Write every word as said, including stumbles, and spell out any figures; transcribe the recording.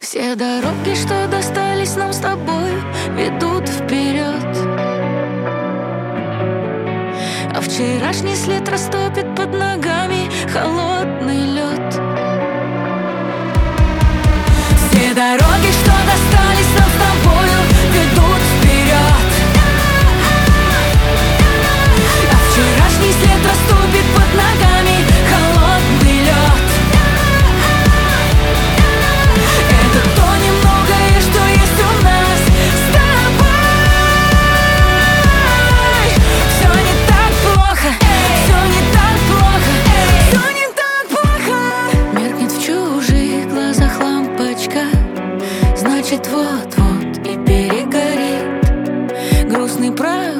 Все дороги, что достались нам с тобой, ведут вперед, а вчерашний след растопит под ногами холодный лед. Все дороги, что достались нам с тобою, ведут вперед, а вчерашний след растопит под ногами холодный лед. Это то немногое, что есть у нас с тобой. Все не так плохо, все не так плохо, все не так плохо. Меркнет в чужих глазах лампочка, значит вот-вот и перегорит. Грустный прав